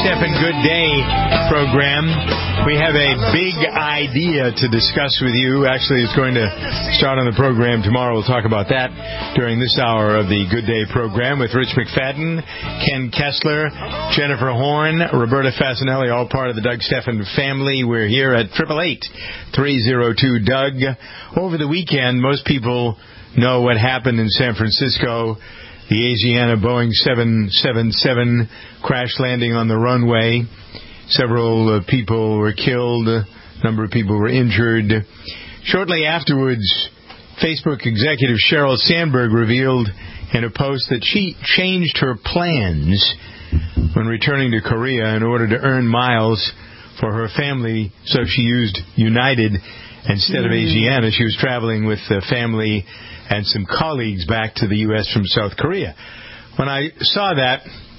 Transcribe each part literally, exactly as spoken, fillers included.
Stephan Good Day program. We have a big idea to discuss with you. Actually, it's going to start on the program tomorrow. We'll talk about that during this hour of the Good Day program with Rich McFadden, Ken Kessler, Jennifer Horn, Roberta Fasanelli, all part of the Doug Stephan family. We're here at eight eight eight, three oh two, Doug. Over the weekend, most people know what happened in San Francisco. The Asiana Boeing seven seventy-seven crash landing on the runway. Several uh, people were killed. A number of people were injured. Shortly afterwards, Facebook executive Sheryl Sandberg revealed in a post that she changed her plans when returning to Korea in order to earn miles for her family. So she used United instead of Asiana. She was traveling with the family and some colleagues back to the U S from South Korea. When I saw that,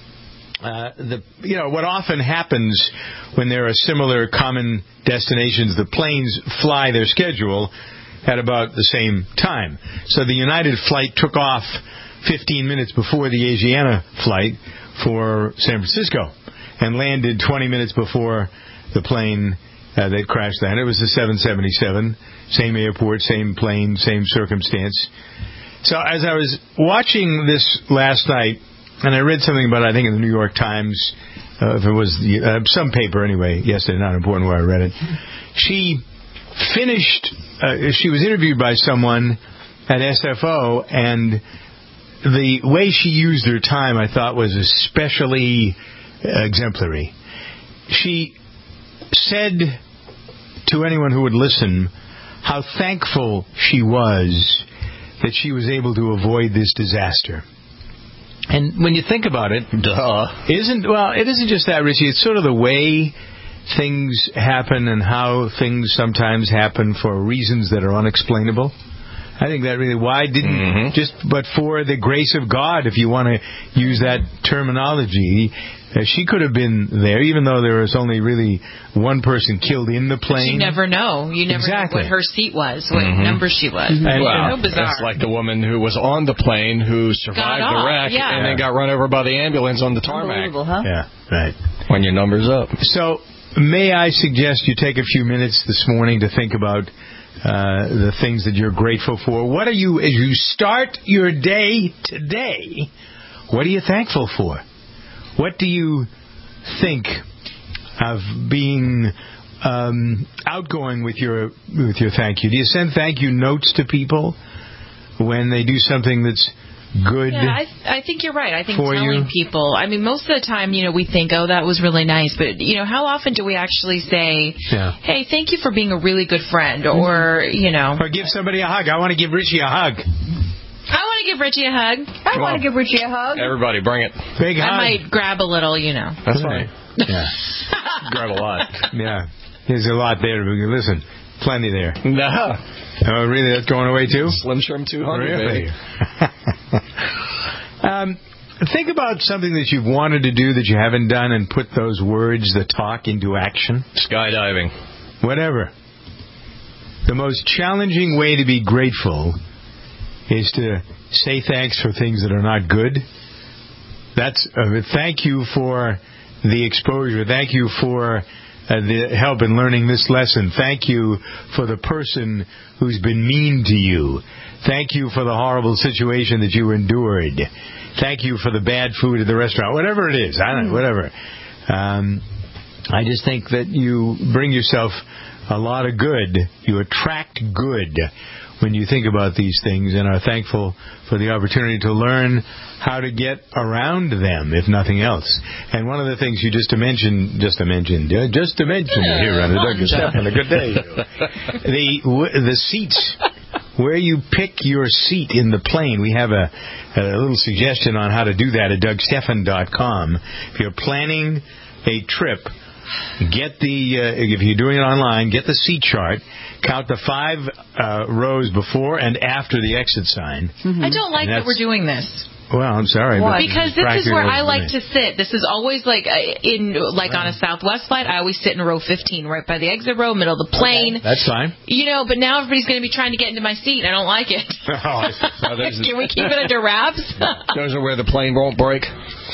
uh, the you know what often happens when there are similar common destinations, the planes fly their schedule at about the same time. So the United flight took off fifteen minutes before the Asiana flight for San Francisco and landed twenty minutes before the plane Uh, that crashed that. It was the seven seventy-seven, same airport, same plane, same circumstance. So as I was watching this last night, and I read something about it, I think in the New York Times, uh, if it was the, uh, some paper anyway, yesterday, not important where I read it, she finished, uh, she was interviewed by someone at S F O, and the way she used her time, I thought, was especially exemplary. She said to anyone who would listen how thankful she was that she was able to avoid this disaster. And when you think about it, duh, isn't well, it isn't just that, Richie. It's sort of the way things happen and how things sometimes happen for reasons that are unexplainable. I think that really, why didn't, mm-hmm. just but for the grace of God, if you want to use that terminology, uh, she could have been there, even though there was only really one person killed in the plane. But you never know. You never exactly. know what her seat was, what mm-hmm. number she was. Mm-hmm. And, well, so bizarre. It's like the woman who was on the plane who survived the wreck yeah. and then got run over by the ambulance on the tarmac. Unbelievable, huh? Yeah, right. When your number's up. So, may I suggest you take a few minutes this morning to think about Uh, the things that you're grateful for. What are you, as you start your day today, what are you thankful for? What do you think of being um, outgoing with your with your thank you? Do you send thank you notes to people when they do something that's good? Yeah, I, I think you're right. I think for telling you? people, I mean, most of the time, you know, we think, oh, that was really nice. But, you know, how often do we actually say, yeah. hey, thank you for being a really good friend? Or, you know. Or give somebody a hug. I want to give Richie a hug. I want to give Richie a hug. I want to give Richie a hug. Everybody, bring it. Big hug. I might grab a little, you know. That's fine. Yeah. Grab a lot. Yeah. There's a lot there. Listen, plenty there. No. Oh, really? That's going away, too? Slim Shrimp two hundred, really? baby. um, think about something that you've wanted to do that you haven't done and put those words, the talk, into action. Skydiving. Whatever. The most challenging way to be grateful is to say thanks for things that are not good. That's uh, thank you for the exposure. Thank you for Uh, the help in learning this lesson. Thank you for the person who's been mean to you. Thank you for the horrible situation that you endured. Thank you for the bad food at the restaurant. Whatever it is. I don't know. Whatever. Um, I just think that you bring yourself a lot of good. You attract good when you think about these things and are thankful for the opportunity to learn how to get around them, if nothing else. And one of the things you just to mention, just to mention, just to mention yeah, here on the Doug Stephan, a good day. the the seats, where you pick your seat in the plane. We have a, a little suggestion on how to do that at Doug Stephan dot com. If you're planning a trip, get the uh, if you're doing it online, get the seat chart. Count the five uh, rows before and after the exit sign. Mm-hmm. I don't like that we're doing this. Well, I'm sorry. But because this is where I like me. to sit. This is always like in like right. on a Southwest flight. I always sit in row fifteen, right by the exit row, middle of the plane. Okay. That's fine. You know, but now everybody's going to be trying to get into my seat. I don't like it. Oh, so Can we keep it under wraps? Those are where the plane won't break. I don't know.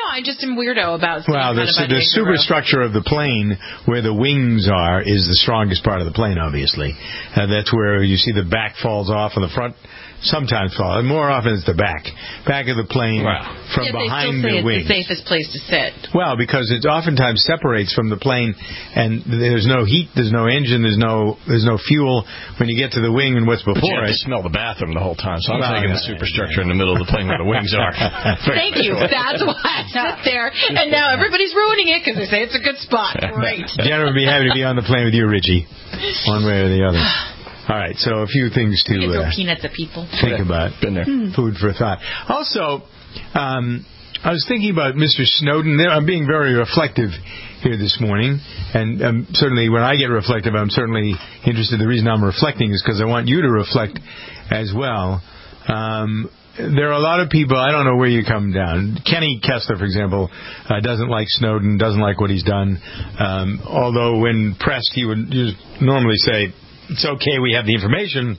I just am weirdo about. Well, the, kind of the superstructure of the plane, where the wings are, is the strongest part of the plane. Obviously, uh, that's where you see the back falls off and the front. Sometimes fall. And more often it's the back. Back of the plane wow. from yeah, behind they still say the wings. It's the safest place to sit. Well, because it oftentimes separates from the plane, and there's no heat, there's no engine, there's no there's no fuel when you get to the wing and what's before but you have it. to smell the bathroom the whole time. So I'm well, taking yeah, the superstructure yeah. in the middle of the plane where the wings are. Thank you. That's why I sit there, and now everybody's ruining it because they say it's a good spot. Great. Jenna would be happy to be on the plane with you, Richie, one way or the other. All right, so a few things to uh, peanuts of people. think yeah, about. Been there. Hmm. Food for thought. Also, um, I was thinking about Mister Snowden. I'm being very reflective here this morning, and um, certainly when I get reflective, I'm certainly interested. The reason I'm reflecting is because I want you to reflect as well. Um, there are a lot of people, I don't know where you come down. Kenny Kessler, for example, uh, doesn't like Snowden, doesn't like what he's done, um, although when pressed, he would just normally say, it's okay, we have the information.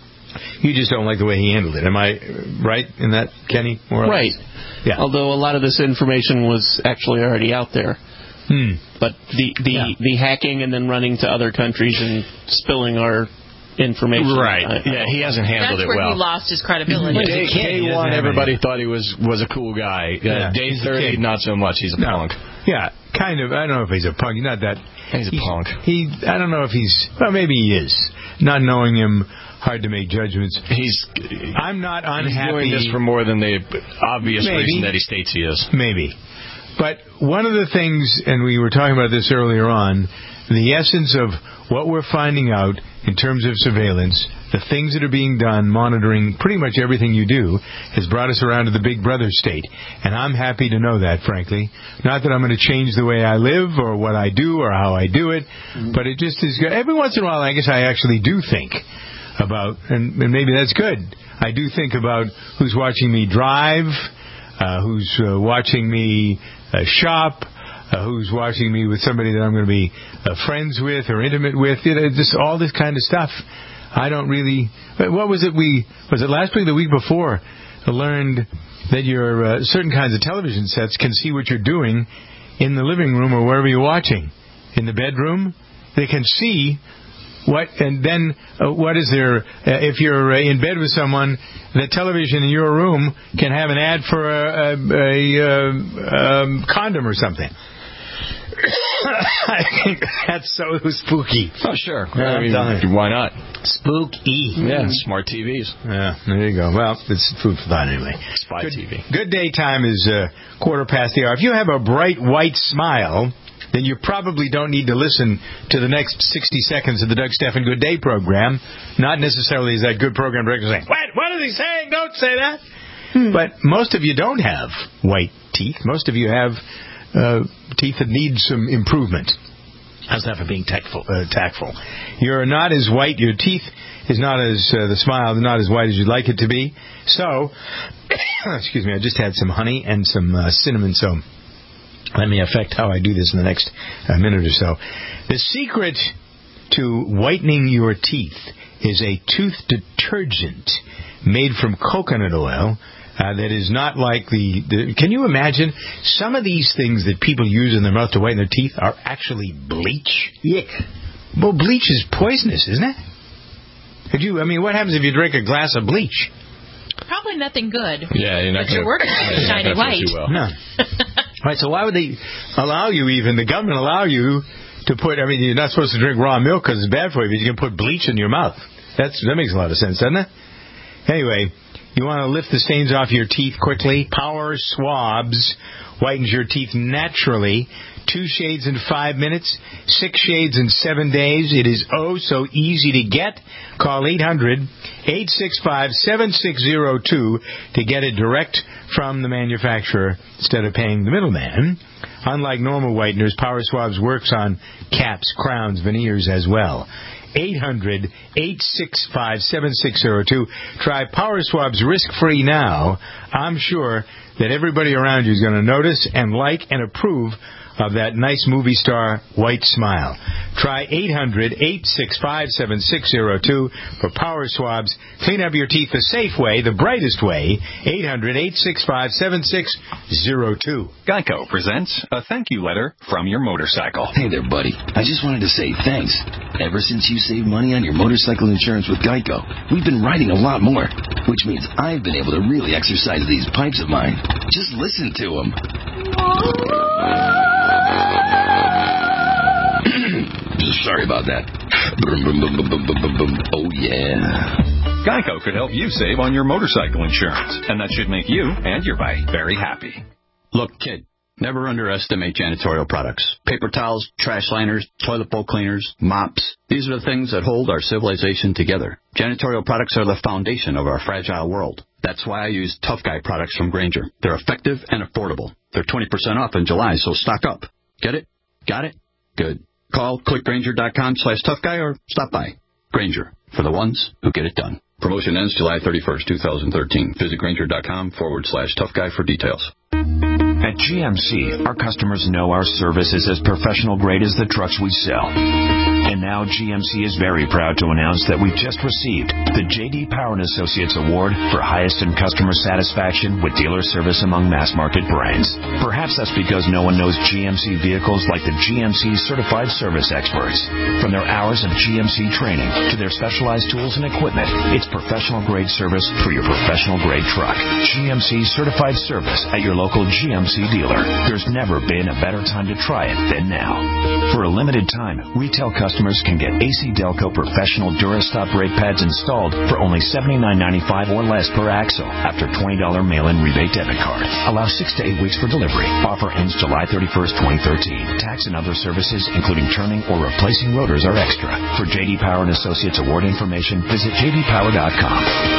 You just don't like the way he handled it. Am I right in that, Kenny? More or right. less? Yeah. Although a lot of this information was actually already out there. Hmm. But the the, yeah. the hacking and then running to other countries and spilling our information. Right. I, yeah, he hasn't handled That's it well. That's where he lost his credibility. Day, day one, everybody thought he was, was a cool guy. Uh, yeah. Day thirty, not so much. He's a no. punk. Yeah, kind of. I don't know if he's a punk. Not that. He's a he's, punk. He. I don't know if he's. Well, maybe he is. Not knowing him, hard to make judgments. He's. I'm not unhappy. He's doing this for more than the obvious maybe. reason that he states he is. Maybe. But one of the things, and we were talking about this earlier on, the essence of what we're finding out in terms of surveillance, the things that are being done, monitoring pretty much everything you do, has brought us around to the Big Brother state. And I'm happy to know that, frankly. Not that I'm going to change the way I live or what I do or how I do it, mm-hmm. but it just is good. Every once in a while, I guess I actually do think about, and, and maybe that's good, I do think about who's watching me drive, uh, who's uh, watching me uh, shop, Uh, who's watching me with somebody that I'm going to be uh, friends with or intimate with, you know, just all this kind of stuff. I don't really... What was it we... Was it last week or the week before? I learned that your uh, certain kinds of television sets can see what you're doing in the living room or wherever you're watching. In the bedroom, they can see what... And then uh, what is there... Uh, if you're uh, in bed with someone, the television in your room can have an ad for a, a, a, a um, condom or something. I think that's so spooky. Oh, sure. Yeah, I mean, why not? Spooky. Yeah, smart T Vs. Yeah, there you go. Well, it's food for thought anyway. Spy good, T V. Good day time is uh, quarter past the hour. If you have a bright white smile, then you probably don't need to listen to the next sixty seconds of the Doug Stephan Good Day program. Not necessarily is that good program director saying, what? What is he saying? Don't say that. Hmm. But most of you don't have white teeth. Most of you have uh, teeth that need some improvement. How's that for being tactful? Uh, tactful? You're not as white. Your teeth is not as, uh, the smile is not as white as you'd like it to be. So, excuse me, I just had some honey and some uh, cinnamon, so let me affect how I do this in the next uh, minute or so. The secret to whitening your teeth is a tooth detergent made from coconut oil uh, that is not like the, the... Can you imagine? Some of these things that people use in their mouth to whiten their teeth are actually bleach. Yick. Well, bleach is poisonous, isn't it? Could you... I mean, what happens if you drink a glass of bleach? Probably nothing good. Yeah, you're not but you're working on it shiny white. Well. No. Right, so why would they allow you even, the government allow you to put, I mean, you're not supposed to drink raw milk because it's bad for you, but you can put bleach in your mouth. That's That makes a lot of sense, doesn't it? Anyway, you want to lift the stains off your teeth quickly. Power Swabs whitens your teeth naturally. Two shades in five minutes, six shades in seven days. It is oh so easy to get. Call eight hundred, eight six five, seven six zero two to get it direct from the manufacturer instead of paying the middleman. Unlike normal whiteners, Power Swabs works on caps, crowns, veneers as well. eight hundred, eight six five, seven six zero two. Try Power Swabs risk-free now. I'm sure that everybody around you is going to notice and like and approve of that nice movie star white smile. Try eight hundred, eight six five, seven six zero two for power swabs. Clean up your teeth the safe way, the brightest way. eight hundred, eight six five, seven six zero two. Geico presents a thank you letter from your motorcycle. Hey there, buddy. I just wanted to say thanks. Ever since you saved money on your motorcycle insurance with Geico, we've been riding a lot more, which means I've been able to really exercise these pipes of mine. Just listen to them. Sorry about that. Oh, yeah. Geico could help you save on your motorcycle insurance, and that should make you and your bike very happy. Look, kid, never underestimate janitorial products. Paper towels, trash liners, toilet bowl cleaners, mops. These are the things that hold our civilization together. Janitorial products are the foundation of our fragile world. That's why I use Tough Guy products from Grainger. They're effective and affordable. They're twenty percent off in July, so stock up. Get it? Got it? Good. Call clickgrainger.com slash tough guy or stop by. Grainger, for the ones who get it done. Promotion ends July thirty-first, twenty thirteen. Visit grainger.com forward slash tough guy for details. At G M C, our customers know our service is as professional grade as the trucks we sell. And now G M C is very proud to announce that we've just received the J D Power and Associates Award for highest in customer satisfaction with dealer service among mass market brands. Perhaps that's because no one knows G M C vehicles like the G M C certified service experts. From their hours of G M C training to their specialized tools and equipment, it's professional grade service for your professional grade truck. G M C certified service at your local G M C dealer. There's never been a better time to try it than now. For a limited time, retail customers can get A C Delco professional Durastop brake pads installed for only seventy-nine ninety-five or less per axle after twenty dollars mail-in rebate debit card. Allow six to eight weeks for delivery. Offer ends July thirty-first, twenty thirteen. Tax and other services, including turning or replacing rotors, are extra. For J D Power and Associates Award information, visit j d power dot com.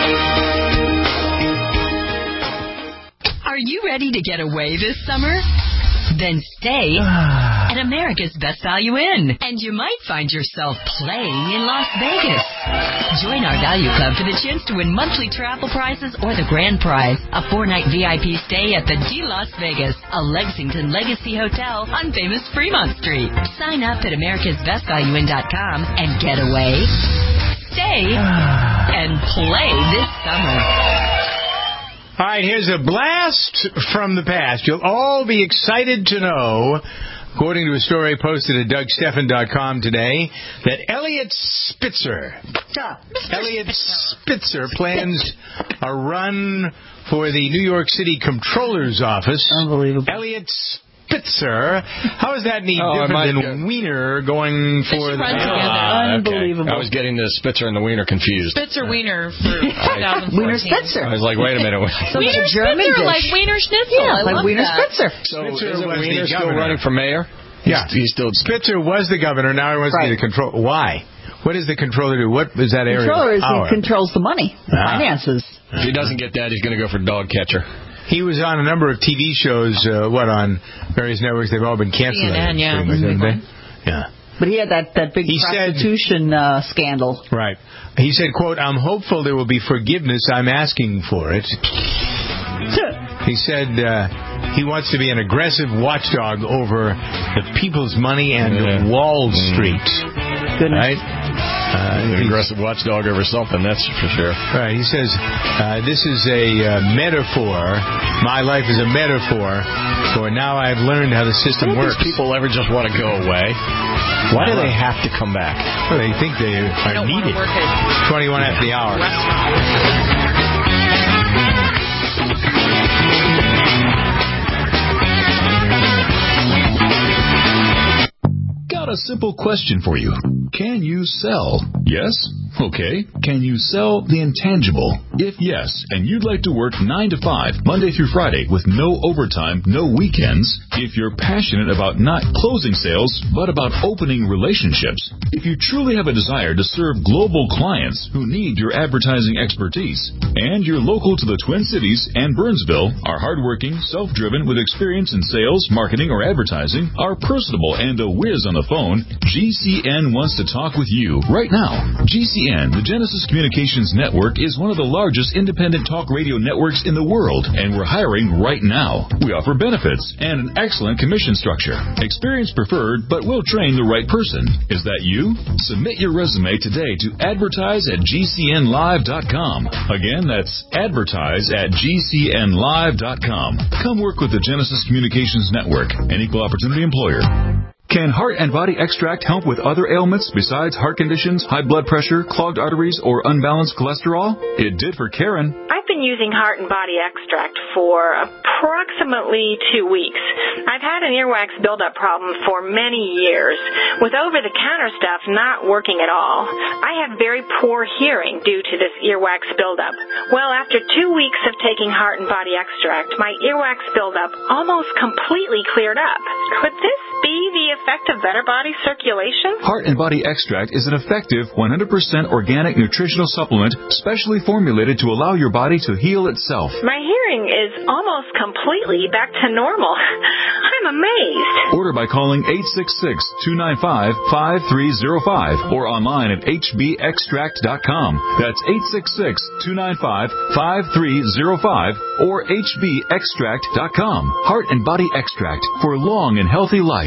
Are you ready to get away this summer? Then stay at America's Best Value Inn, and you might find yourself playing in Las Vegas. Join our Value Club for the chance to win monthly travel prizes or the grand prize, a four-night V I P stay at the D Las Vegas, a Lexington Legacy Hotel on famous Fremont Street. Sign up at americas best value inn dot com and get away, stay, and play this summer. All right, here's a blast from the past. You'll all be excited to know, according to a story posted at doug steffen dot com today, that Eliot Spitzer, Eliot Spitzer plans a run for the New York City Comptroller's Office. Unbelievable. Eliot Spitzer. How is that any oh, different than go. Wiener going for the... Ah, Unbelievable. Okay. I was getting the Spitzer and the Wiener confused. Spitzer Wiener for twenty fourteen. Wiener Spitzer. I was like, wait a minute. So Wiener German Spitzer, dish. like Wiener Schnitzel. Yeah, I like love Wiener that. Spitzer. So Spitzer isn't was Wiener the still governor. running for mayor? Yeah. He's, he's still... Spitzer was the governor. Now he wants right. to be the control. Why? What does the controller do? What is that area? Controller is Power? he controls the money, the Ah. finances. If he doesn't get that, he's going to go for dog catcher. He was on a number of T V shows, uh, what, on various networks. They've all been canceled. C N N, yeah. Pretty much, haven't they? Mm-hmm. Yeah. But he had that, that big He prostitution said, uh, scandal. Right. He said, quote, I'm hopeful there will be forgiveness. I'm asking for it. He said uh, he wants to be an aggressive watchdog over the people's money and yeah. Wall Street. Goodness. Right? Uh, An aggressive watchdog over something, that's for sure. Right. He says, uh, this is a uh, metaphor. My life is a metaphor for now I've learned how the system works. People ever just want to go away? Why do they have to come back? Well, they think they are I don't needed. want to work at twenty-one after the hour. Got a simple question for you. Can you sell? Yes? Okay. Can you sell the intangible? If yes, and you'd like to work nine to five, Monday through Friday, with no overtime, no weekends, if you're passionate about not closing sales, but about opening relationships, if you truly have a desire to serve global clients who need your advertising expertise, and you're local to the Twin Cities and Burnsville, are hardworking, self-driven, with experience in sales, marketing, or advertising, are personable and a whiz on the phone, phone, G C N wants to talk with you right now. G C N, the Genesis Communications Network, is one of the largest independent talk radio networks in the world, and we're hiring right now. We offer benefits and an excellent commission structure. Experience preferred, but we'll train the right person. Is that you? Submit your resume today to advertise at G C N live dot com. Again, that's advertise at G C N live dot com. Come work with the Genesis Communications Network, an equal opportunity employer. Can Heart and Body Extract help with other ailments besides heart conditions, high blood pressure, clogged arteries, or unbalanced cholesterol? It did for Karen. I've been using Heart and Body Extract for approximately two weeks. I've had an earwax buildup problem for many years, with over-the-counter stuff not working at all. I have very poor hearing due to this earwax buildup. Well, after two weeks of taking Heart and Body Extract, my earwax buildup almost completely cleared up. Could this be the effect of better body circulation? Heart and Body Extract is an effective one hundred percent organic nutritional supplement specially formulated to allow your body to heal itself. My hearing is almost completely back to normal. I'm amazed. Order by calling eight six six, two nine five, five three zero five or online at H B extract dot com. That's eight six six, two nine five, five three zero five or H B extract dot com. Heart and Body Extract for long and healthy life.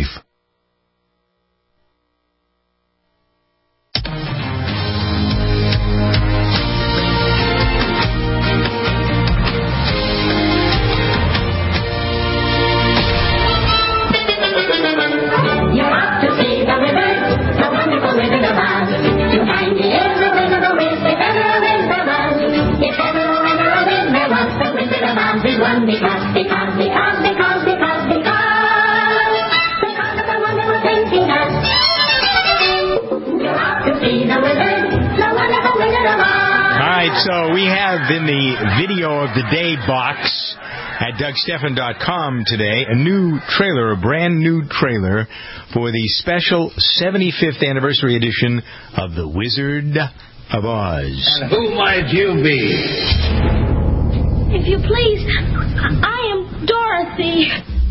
Because, because, because, because, because, because, because of the wonderful things he does. You ought to see the wizard, the wonderful wizard of Oz. All right, so we have in the video of the day box at Doug Stephan dot com today a new trailer, a brand new trailer for the special seventy-fifth anniversary edition of The Wizard of Oz. And who might you be? If you please, I am Dorothy.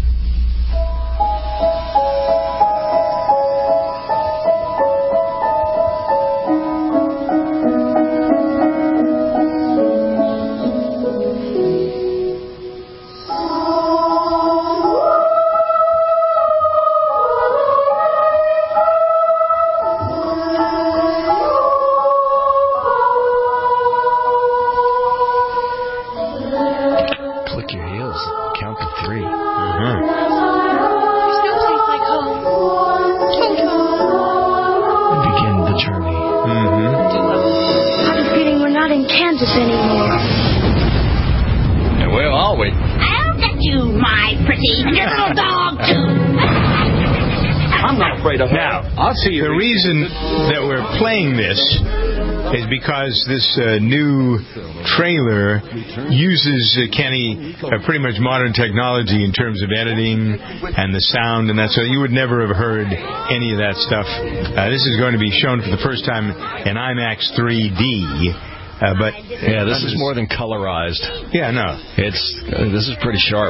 The reason that we're playing this is because this uh, new trailer uses, uh, Kenny, uh, pretty much modern technology in terms of editing and the sound and that. So you would never have heard any of that stuff. Uh, this is going to be shown for the first time in IMAX three D. Uh, but yeah, this is more than colorized. Yeah, no, it's uh, this is pretty sharp.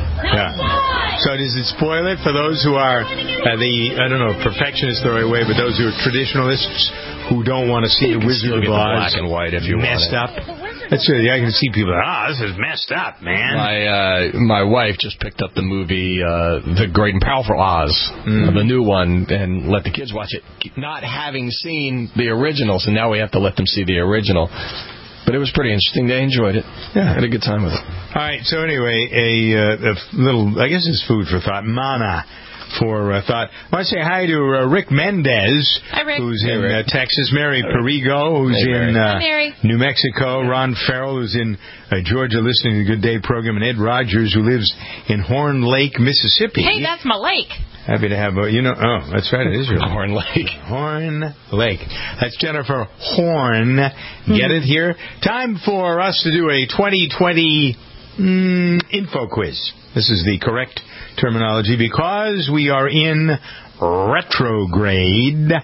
Yeah. So does it spoil it for those who are uh, the, I don't know, perfectionists the right way, but those who are traditionalists who don't want to see the Wizard of Oz black and white if you messed want up? That's really, I can see people, ah, oh, this is messed up, man. My uh, my wife just picked up the movie uh, The Great and Powerful Oz, mm. uh, the new one, and let the kids watch it, not having seen the original, so now we have to let them see the original. But it was pretty interesting. They enjoyed it. Yeah, had a good time with it. All right. So anyway, a, uh, a little, I guess it's food for thought. Mana for uh, thought. I want to say hi to uh, Rick Mendez, hi, Rick. who's hey, in Rick. Uh, Texas. Mary Perigo, who's hey, in uh, hi, New Mexico. Ron Farrell, who's in uh, Georgia, listening to the Good Day program. And Ed Rogers, who lives in Horn Lake, Mississippi. Hey, that's my lake. Happy to have, a, you know, oh, that's right, it is your Horn Lake. Horn Lake. That's Jennifer Horn. Mm-hmm. Get it here? Time for us to do a twenty twenty mm, info quiz. This is the correct terminology because we are in retrograde.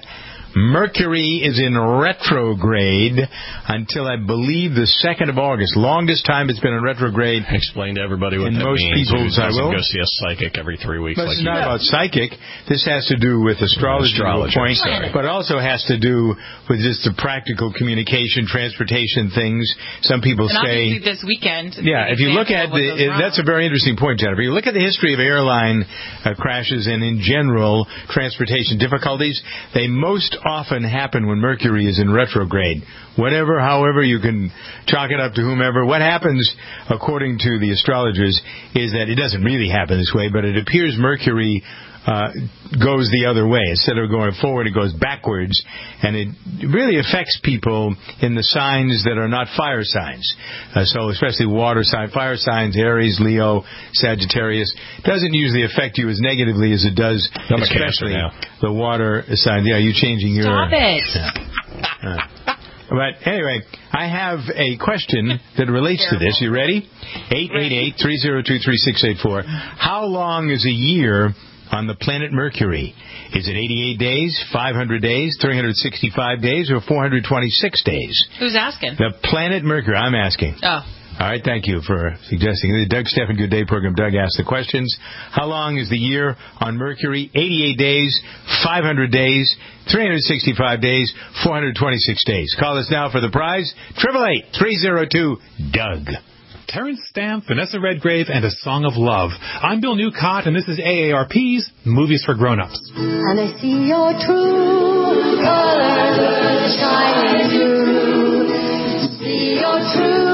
Mercury is in retrograde until, I believe, the second of August. Longest time it's been in retrograde. Explain to everybody what in that most means. people's, I will. Go see a psychic every three weeks. But like it's not you. about psychic. This has to do with astrology, Astrology, point, sorry. but it also has to do with just the practical communication, transportation things. Some people and say... obviously this weekend. Yeah, if you look at the... That's a very interesting point, Jennifer. You look at the history of airline uh, crashes and, in general, transportation difficulties, they most often happen when Mercury is in retrograde. Whatever, however, you can chalk it up to whomever. What happens, according to the astrologers, is that it doesn't really happen this way, but it appears Mercury uh, goes the other way. Instead of going forward, it goes backwards, and it really affects people in the signs that are not fire signs. Uh, so especially water sign, fire signs, Aries, Leo, Sagittarius, doesn't usually affect you as negatively as it does, I'm especially a the water signs. Yeah, you changing your... Stop it. Yeah. Uh, But anyway, I have a question that relates to this. You ready? eight eight eight, three oh two, three six eight four. How long is a year on the planet Mercury? Is it eighty-eight days, five hundred days, three hundred sixty-five days, or four hundred twenty-six days? Who's asking? The planet Mercury. I'm asking. Oh. All right, thank you for suggesting. The Doug Stephan Good Day program, Doug asked the questions. How long is the year on Mercury? eighty-eight days, five hundred days, three hundred sixty-five days, four hundred twenty-six days. Call us now for the prize, eight eight eight, three oh two, Doug. Terrence Stamp, Vanessa Redgrave, and A Song of Love. I'm Bill Newcott, and this is A A R P's Movies for Grown-Ups. And I see your true colors shining through. See your true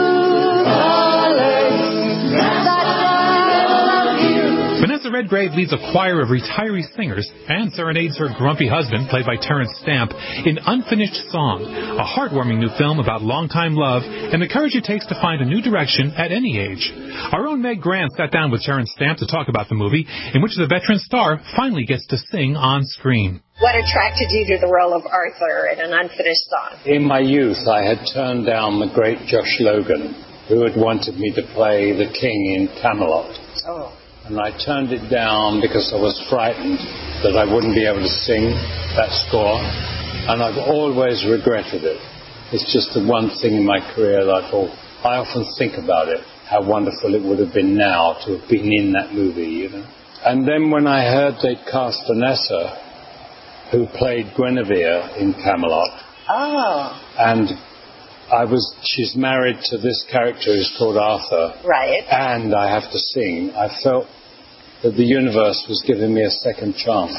Vanessa Redgrave leads a choir of retiree singers and serenades her grumpy husband, played by Terrence Stamp, in Unfinished Song, a heartwarming new film about longtime love and the courage it takes to find a new direction at any age. Our own Meg Grant sat down with Terrence Stamp to talk about the movie, in which the veteran star finally gets to sing on screen. What attracted you to the role of Arthur in An Unfinished Song? In my youth, I had turned down the great Josh Logan, who had wanted me to play the king in Camelot. Oh. And I turned it down because I was frightened that I wouldn't be able to sing that score. And I've always regretted it. It's just the one thing in my career that I thought, I often think about it, how wonderful it would have been now to have been in that movie, you know. And then when I heard they'd cast Vanessa, who played Guinevere in Camelot. Oh. And I was, she's married to this character who's called Arthur. Right. And I have to sing. I felt that the universe was giving me a second chance.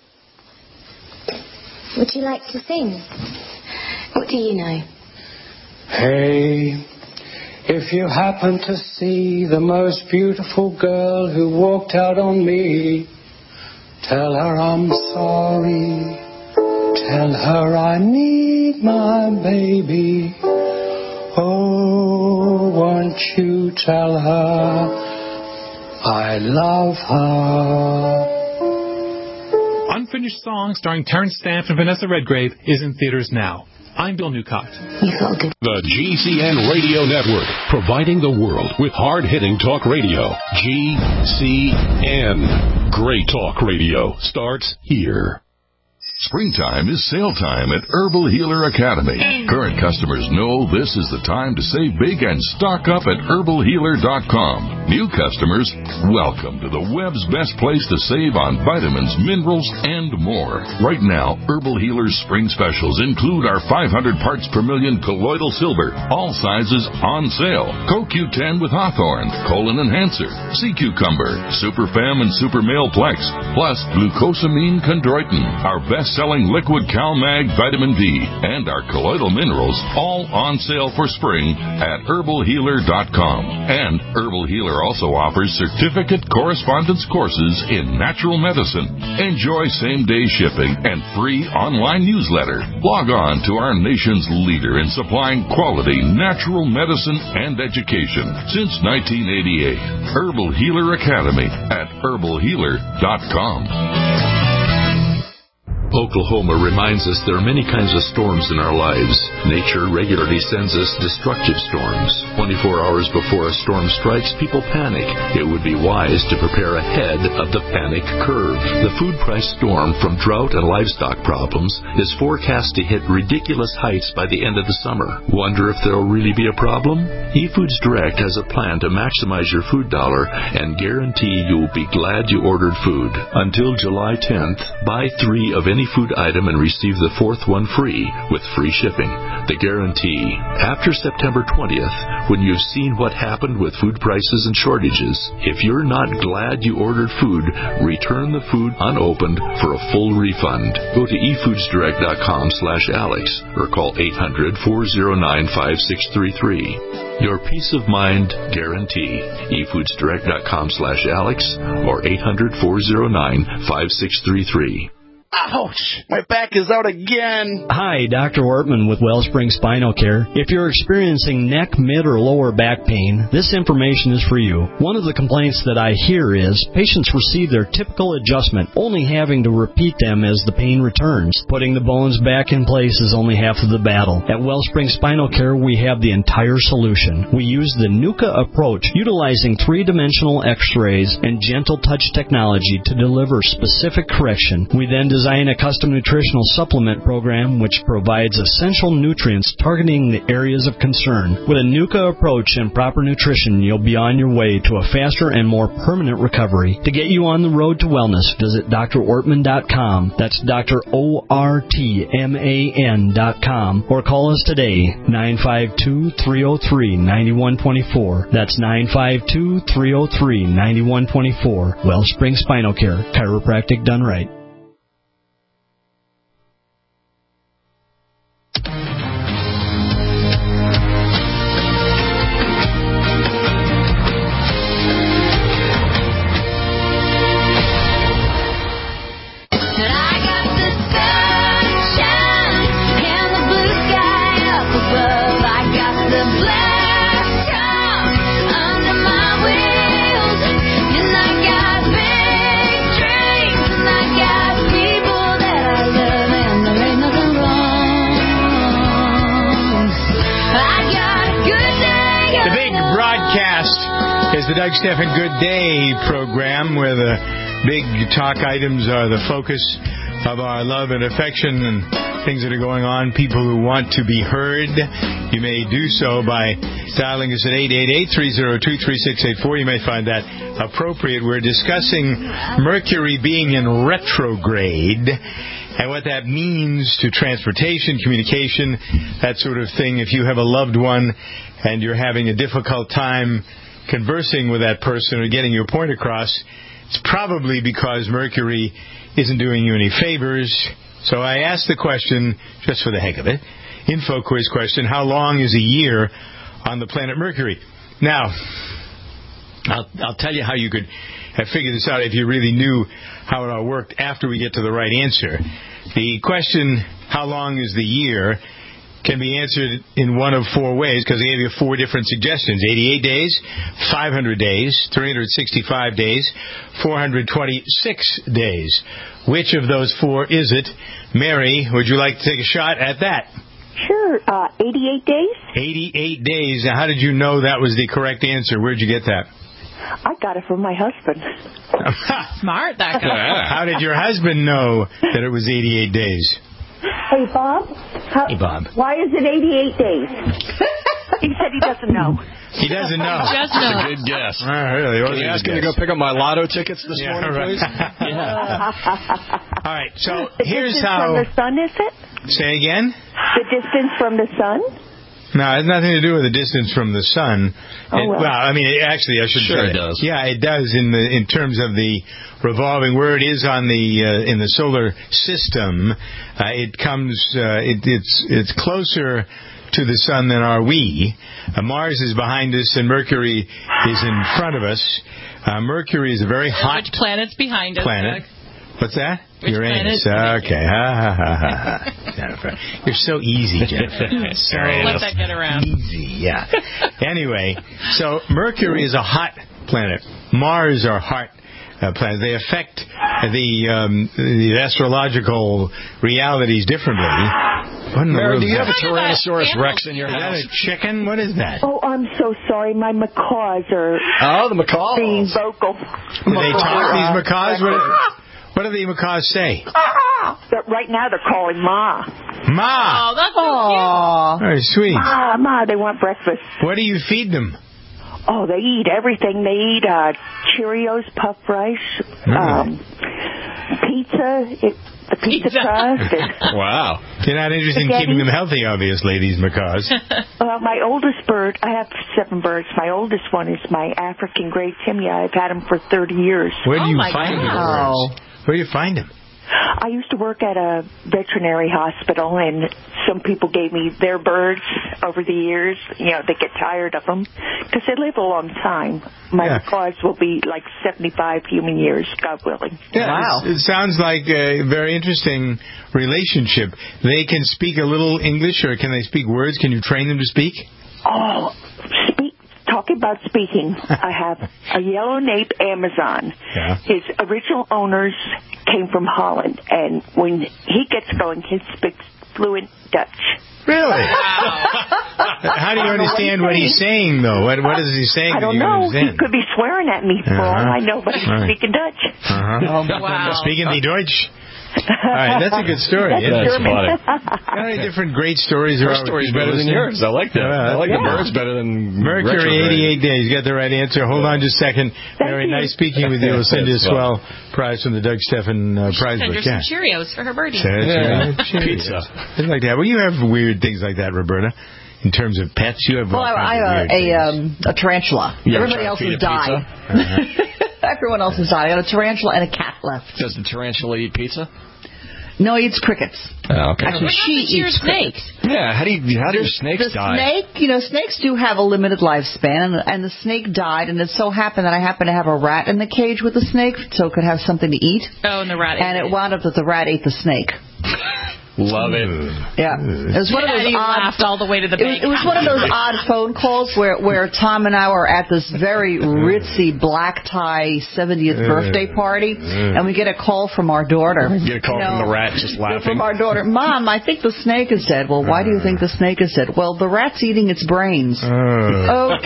Would you like to sing? What do you know? Hey, if you happen to see the most beautiful girl who walked out on me, tell her I'm sorry. Tell her I need my baby. Oh, won't you tell her I love her. Unfinished Song, starring Terrence Stamp and Vanessa Redgrave, is in theaters now. I'm Bill Newcott. The G C N Radio Network, providing the world with hard-hitting talk radio. G C N. Great talk radio starts here. Springtime is sale time at Herbal Healer Academy. Current customers know this is the time to save big and stock up at herbal healer dot com. New customers, welcome to the web's best place to save on vitamins, minerals, and more. Right now, Herbal Healer's spring specials include our five hundred parts per million colloidal silver, all sizes on sale. Co Q ten with Hawthorne, Colon Enhancer, Sea Cucumber, Super Fem and Super Male Plex, plus glucosamine chondroitin, our best selling liquid CalMag vitamin D, and our colloidal minerals, all on sale for spring at herbal healer dot com. And Herbal Healer also offers certificate correspondence courses in natural medicine. Enjoy same-day shipping and free online newsletter. Log on to our nation's leader in supplying quality natural medicine and education since nineteen eighty-eight. Herbal Healer Academy at herbal healer dot com. Oklahoma reminds us there are many kinds of storms in our lives. Nature regularly sends us destructive storms. twenty-four hours before a storm strikes, people panic. It would be wise to prepare ahead of the panic curve. The food price storm from drought and livestock problems is forecast to hit ridiculous heights by the end of the summer. Wonder if there will really be a problem? eFoods Direct has a plan to maximize your food dollar and guarantee you will be glad you ordered food. Until July tenth, buy three of any food item and receive the fourth one free with free shipping. The guarantee. After September twentieth, when you've seen what happened with food prices and shortages, if you're not glad you ordered food, return the food unopened for a full refund. Go to e foods direct dot com slash alex or call eight hundred, four oh nine, five six three three. Your peace of mind guarantee. e foods direct dot com slash alex or eight hundred, four oh nine, five six three three. Ouch! My back is out again. Hi, Doctor Ortman with Wellspring Spinal Care. If you're experiencing neck, mid, or lower back pain, this information is for you. One of the complaints that I hear is patients receive their typical adjustment, only having to repeat them as the pain returns. Putting the bones back in place is only half of the battle. At Wellspring Spinal Care, we have the entire solution. We use the NUCA approach, utilizing three-dimensional x-rays and gentle touch technology to deliver specific correction. We then design a custom nutritional supplement program which provides essential nutrients targeting the areas of concern. With a NUCA approach and proper nutrition, you'll be on your way to a faster and more permanent recovery. To get you on the road to wellness, visit D R ortman dot com. That's Doctor O R T M A N dot com. Or call us today, nine five two, three oh three, nine one two four. That's nine five two, three oh three, nine one two four. Wellspring Spinal Care, chiropractic done right. Is the Doug Stephan Good Day program, where the big talk items are the focus of our love and affection and things that are going on. People who want to be heard, you may do so by dialing us at eight eight eight, three oh two, three six eight four. You may find that appropriate. We're discussing Mercury being in retrograde and what that means to transportation, communication, that sort of thing. If you have a loved one and you're having a difficult time conversing with that person or getting your point across, it's probably because Mercury isn't doing you any favors. So I asked the question, just for the heck of it, info quiz question, how long is a year on the planet Mercury? Now, I'll, I'll tell you how you could have figured this out if you really knew how it all worked after we get to the right answer. The question, how long is the year, can be answered in one of four ways, because I gave you four different suggestions. eighty-eight days, five hundred days, three hundred sixty-five days, four hundred twenty-six days. Which of those four is it? Mary, would you like to take a shot at that? Sure. Uh, eighty-eight days? eighty-eight days. Now, how did you know that was the correct answer? Where'd you get that? I got it from my husband. Smart, that guy. How did your husband know that it was eighty-eight days? Hey, Bob. How, hey, Bob. Why is it eighty-eight days? He said he doesn't know. He doesn't know. Just know. That's a good guess. Oh, really? Can you ask him to go pick up my lotto tickets this yeah, morning, right. please? Yeah. All right, so the here's distance how... from the sun, is it? Say again? The distance from the sun? No, it has nothing to do with the distance from the sun. Oh, it, well. well, I mean, it, actually, I should sure say it does. Yeah, it does in the in terms of the revolving. Where it is on the uh, in the solar system, uh, it comes. Uh, it, it's it's closer to the sun than are we. Uh, Mars is behind us, and Mercury is in front of us. Uh, Mercury is a very hot. Which planet's behind us? Planet. Doug? What's that? Which Uranus. Okay. Ha, ha, ha, ha. Jennifer. You're so easy, Jennifer. So let that get around. Easy, yeah. Anyway, so Mercury is a hot planet. Mars are hot uh, planets. They affect the um, the astrological realities differently. What in the Mary, world do you is have a that? Tyrannosaurus Rex in your Is that house? a chicken? What is that? Oh, I'm so sorry. My macaws are Oh, the macaws. being vocal. Do they talk, these macaws? What, what do the macaws say? But right now they're calling Ma. Ma! Oh, that's so Very sweet. Ma, Ma, they want breakfast. What do you feed them? Oh, they eat everything. They eat uh, Cheerios, puff rice, um, pizza, it, the pizza, pizza. crust. And wow. You're not interested in keeping them healthy, obviously, these macaws. Well, my oldest bird, I have seven birds. My oldest one is my African Grey Timia. I've had him for thirty years. Where do oh you my find God. the birds? Where do you find them? I used to work at a veterinary hospital, and some people gave me their birds over the years. You know, they get tired of them because they live a long time. My Yeah. macaws will be like seventy-five human years, God willing. Yeah, wow. It sounds like a very interesting relationship. They can speak a little English, or can they speak words? Can you train them to speak? Oh, speak. Talking about speaking, I have a yellow nape Amazon. Yeah. His original owners came from Holland, and when he gets going, he speaks fluent Dutch. Really? How do you understand what he's saying, though? What What is he saying? I that don't you know. understand? He could be swearing at me for all Uh-huh. I know, but he's Right. speaking Dutch. Uh-huh. Wow. Speaking the Deutsch. All right, that's a good story. That's isn't it? German. How many different great stories Your are out story's people better than listening? yours. I like that. I like Yeah. the birds better than Mercury, retrograde. eighty-eight days. Got the right answer. Hold on just a second. Very nice speaking with you. We'll send you a swell prize from the Doug Steffen uh, prize Send her book. some Yeah. Cheerios for her birdie. That's Yeah. right. Cheerios. Pizza. Things like that. Well, you have weird things like that, Roberta. In terms of pets, you have Well, all I, kinds of I weird uh, a things. um, a tarantula. You ever Everybody try else to feed has a died. pizza? Everyone else has died. I got a tarantula and a cat left. Does the tarantula eat pizza? No, he eats crickets. Oh, okay. Actually, she eats crickets. Yeah, how do you, how do snakes the die? snake, you know, snakes do have a limited lifespan, and, and the snake died, and it so happened that I happened to have a rat in the cage with the snake, so it could have something to eat. Oh, and the rat. And it wound up that the rat ate the snake. Love it. Yeah, it was one of those and he odd. laughed all the way to the It was, bank. it was one of those odd phone calls where where Tom and I were at this very ritzy black tie seventieth birthday party, and we get a call from our daughter. Get a call You know, from the rat just laughing. From our daughter, Mom, I think the snake is dead. Well, why do you think the snake is dead? Well, the rat's eating its brains. Oh.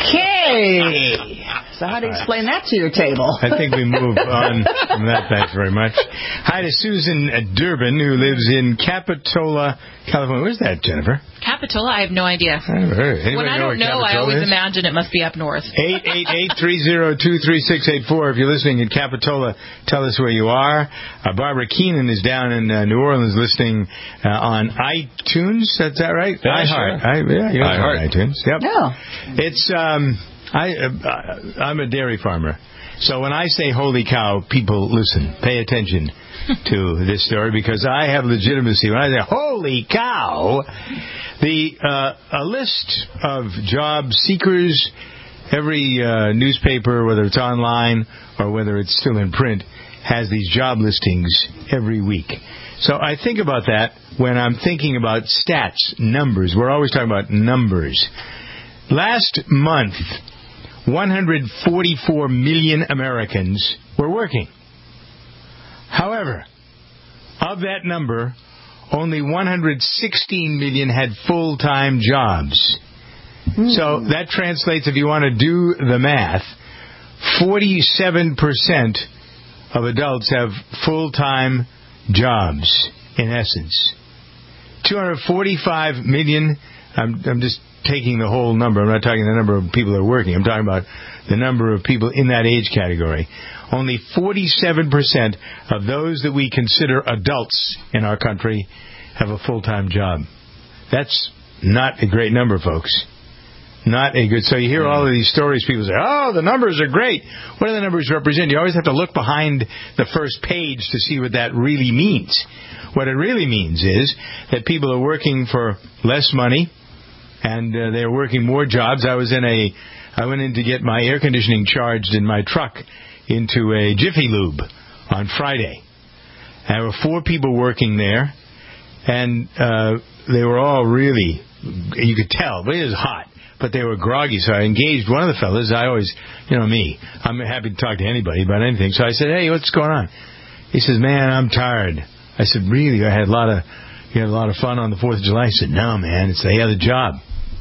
Okay. So how do you explain that to your table? I think we move on from that. Thanks very much. Hi to Susan Durbin, who lives in Capitola, California. Where's that, Jennifer? Capitola? I have no idea. I never heard. Anybody When I know don't where know, I Capitola always is? imagine it must be up north. eight eight eight, three zero two, three six eight four. If you're listening in Capitola, tell us where you are. Uh, Barbara Keenan is down in uh, New Orleans listening uh, on iTunes. Is that right? Yeah, iHeart. sure. I, yeah, you're on iHeart. iTunes. Yep. Yeah. It's um, I uh, I'm a dairy farmer, so when I say "holy cow," people listen, pay attention to this story because I have legitimacy. When I say "holy cow," the uh, a list of job seekers, every uh, newspaper, whether it's online or whether it's still in print, has these job listings every week. So I think about that when I'm thinking about stats, numbers. We're always talking about numbers. Last month, one hundred forty-four million Americans were working. However, of that number, only one hundred sixteen million had full-time jobs. Mm. So that translates, if you want to do the math, forty-seven percent of adults have full-time jobs, in essence. two hundred forty-five million, I'm, I'm just taking the whole number. I'm not talking the number of people that are working. I'm talking about the number of people in that age category. Only forty-seven percent of those that we consider adults in our country have a full-time job. That's not a great number, folks. Not a good... So you hear all of these stories, people say, oh, the numbers are great. What do the numbers represent? You always have to look behind the first page to see what that really means. What it really means is that people are working for less money, and uh, they're working more jobs. I was in a... I went in to get my air conditioning charged in my truck into a Jiffy Lube on Friday. And there were four people working there, and uh, they were all really... You could tell, but it was hot. But they were groggy, so I engaged one of the fellas. I always, you know me, I'm happy to talk to anybody about anything. So I said, hey, what's going on? He says, man, I'm tired. I said, really? I had a lot of, you had a lot of fun on the fourth of July? He said, no, man, it's the other job.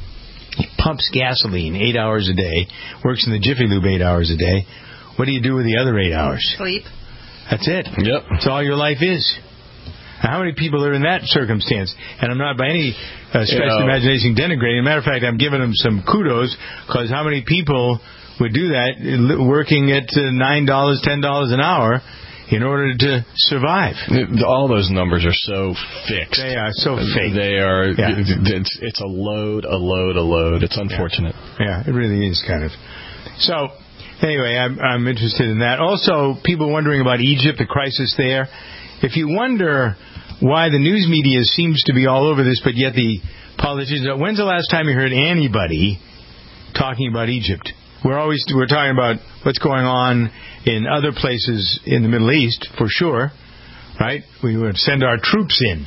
He pumps gasoline eight hours a day, works in the Jiffy Lube eight hours a day. What do you do with the other eight hours? Sleep. That's it. Yep. That's all your life is. Now, how many people are in that circumstance? And I'm not by any uh, stretch of the imagination denigrating. As a matter of fact, I'm giving them some kudos, because how many people would do that working at uh, nine dollars, ten dollars an hour in order to survive? All those numbers are so fixed. They are so fake. They are. Yeah. It's, it's a load, a load, a load. It's unfortunate. Yeah, yeah, it really is kind of. So, anyway, I'm, I'm interested in that. Also, people wondering about Egypt, the crisis there. If you wonder why the news media seems to be all over this, but yet the politicians, when's the last time you heard anybody talking about Egypt? We're always we're talking about what's going on in other places in the Middle East, for sure, right? We would send our troops in.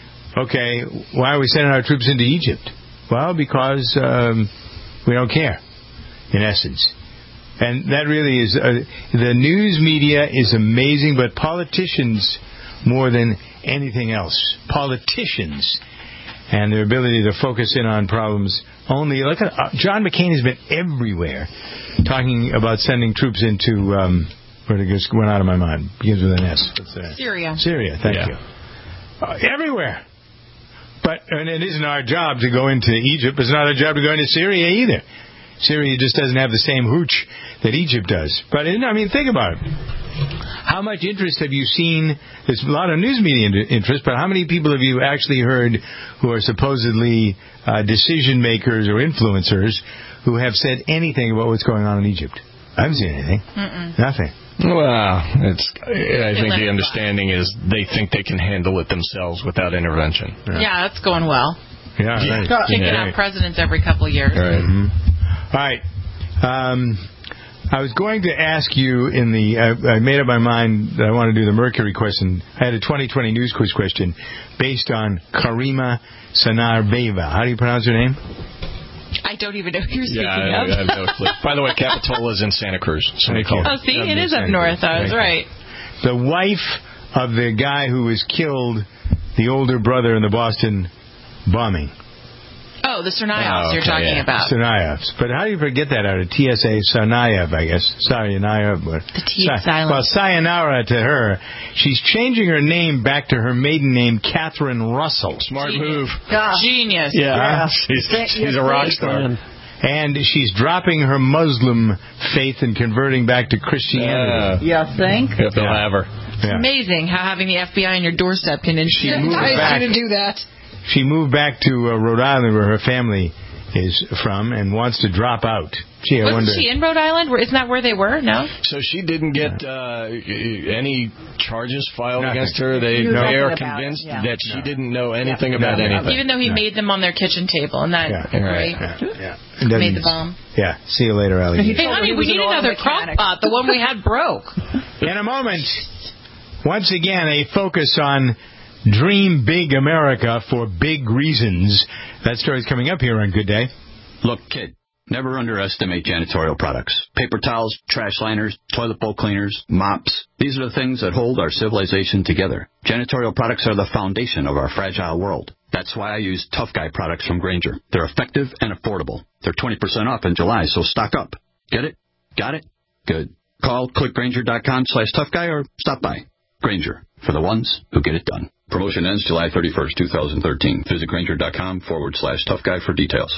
Okay, why are we sending our troops into Egypt? Well, because um, we don't care, in essence. And that really is, uh, the news media is amazing, but politicians more than anything else. Politicians and their ability to focus in on problems only. Look at uh, John McCain has been everywhere talking about sending troops into, um, where it just went out of my mind. Begins with an S. What's that? Syria. Syria, thank Yeah. you. Uh, everywhere. But and it isn't our job to go into Egypt. It's not our job to go into Syria either. Syria just doesn't have the same hooch that Egypt does. But, I mean, think about it. How much interest have you seen? There's a lot of news media interest, but how many people have you actually heard who are supposedly uh, decision makers or influencers who have said anything about what's going on in Egypt? I haven't seen anything. Mm-mm. Nothing. Well, it's. I think the understanding is they think they can handle it themselves without intervention. Yeah, yeah that's going well. Yeah, right. Kicking yeah, out right. presidents every couple of years. Right. Mm-hmm. All right. Um, I was going to ask you in the. I, I made up my mind that I want to do the Mercury question. I had a twenty twenty news quiz question based on Karima Sanarbeva. How do you pronounce her name? I don't even know who you're speaking yeah, of. I, I have no clue. By the way, Capitola's in Santa Cruz. So they call oh, see, it is up north. I was right. The wife of the guy who was killed, the older brother in the Boston bombing. Oh, the Tsarnaevs oh, okay, you're talking yeah. about. Tsarnaevs. But how do you forget that out of T S A? Tsarnaev, I guess. Sayonara. But the T is silent. Well, sayonara to her. She's changing her name back to her maiden name, Catherine Russell. Smart Genius. move. Yeah. Genius. Yeah. yeah. She's, she's a rock star. And she's dropping her Muslim faith and converting back to Christianity. Uh, you think? If they'll yeah. have her. It's yeah. amazing how having the F B I on your doorstep can entice you to do that. She moved back to uh, Rhode Island, where her family is from, and wants to drop out. Gee, I Wasn't wonder... she in Rhode Island? Isn't that where they were? No? So she didn't get uh, any charges filed Nothing. against her? They, No. they are About convinced it, yeah. that she No. didn't know anything Yeah. about No, anything. Even though he No. made them on their kitchen table, and that, Yeah. right? Yeah. yeah. Made the bomb. Yeah. See you later, alligator. Hey, honey, we need another crock pot. The one we had broke. In a moment, once again, a focus on Dream Big America for big reasons. That story's coming up here on Good Day. Look, kid, never underestimate janitorial products. Paper towels, trash liners, toilet bowl cleaners, mops. These are the things that hold our civilization together. Janitorial products are the foundation of our fragile world. That's why I use Tough Guy products from Grainger. They're effective and affordable. They're twenty percent off in July, so stock up. Get it? Got it? Good. Call clickgrainger.com slash tough guy or stop by. Grainger, for the ones who get it done. Promotion ends July thirty-first, twenty thirteen. Visit Grainger.com forward slash tough guy for details.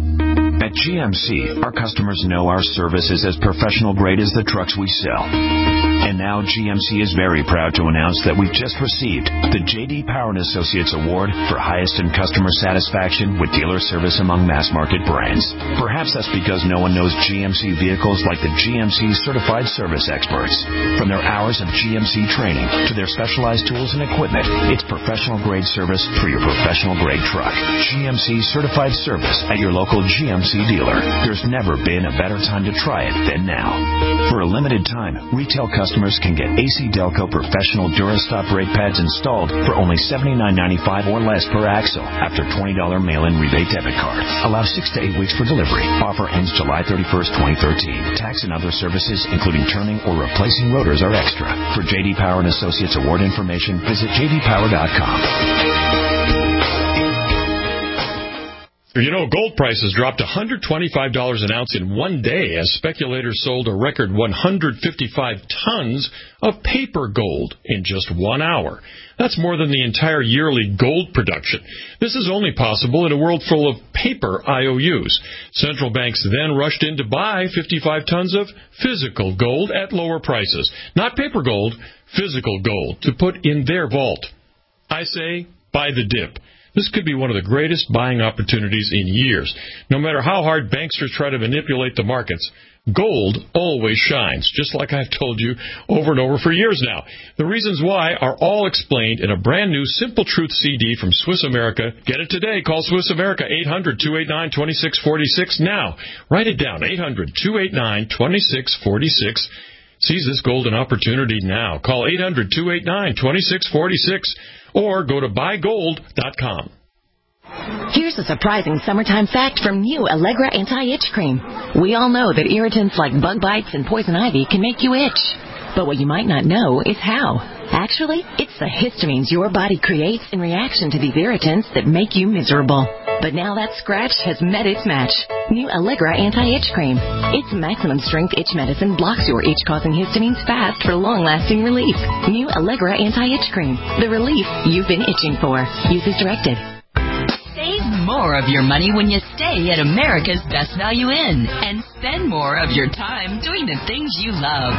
At G M C, our customers know our service is as professional grade as the trucks we sell. And now G M C is very proud to announce that we've just received the J D Power and Associates Award for highest in customer satisfaction with dealer service among mass market brands. Perhaps that's because no one knows G M C vehicles like the G M C certified service experts. From their hours of G M C training to their specialized tools and equipment, it's professional grade service for your professional grade truck. G M C certified service at your local G M C dealer. There's never been a better time to try it than now. For a limited time, retail customers customers can get A C Delco Professional Durastop brake pads installed for only seventy-nine ninety-five or less per axle after twenty dollars mail-in rebate debit card. Allow six to eight weeks for delivery. Offer ends July thirty-first, twenty thirteen. Tax and other services, including turning or replacing rotors, are extra. For J D Power and Associates award information, visit j d power dot com. You know, gold prices dropped one hundred twenty-five dollars an ounce in one day as speculators sold a record one hundred fifty-five tons of paper gold in just one hour. That's more than the entire yearly gold production. This is only possible in a world full of paper I O Us. Central banks then rushed in to buy fifty-five tons of physical gold at lower prices. Not paper gold, physical gold, to put in their vault. I say, buy the dip. This could be one of the greatest buying opportunities in years. No matter how hard banksters try to manipulate the markets, gold always shines, just like I've told you over and over for years now. The reasons why are all explained in a brand new Simple Truth C D from Swiss America. Get it today. Call Swiss America, eight hundred, two eight nine, two six four six now. Write it down, eight hundred, two eight nine, two six four six. Seize this golden opportunity now. Call eight hundred, two eight nine, two six four six or go to buy gold dot com. Here's a surprising summertime fact from new Allegra Anti-Itch Cream. We all know that irritants like bug bites and poison ivy can make you itch. But what you might not know is how. Actually, it's the histamines your body creates in reaction to these irritants that make you miserable. But now that scratch has met its match. New Allegra Anti-Itch Cream. Its maximum strength itch medicine blocks your itch-causing histamines fast for long-lasting relief. New Allegra Anti-Itch Cream. The relief you've been itching for. Use as directed. Save more of your money when you stay at America's Best Value Inn and spend more of your time doing the things you love.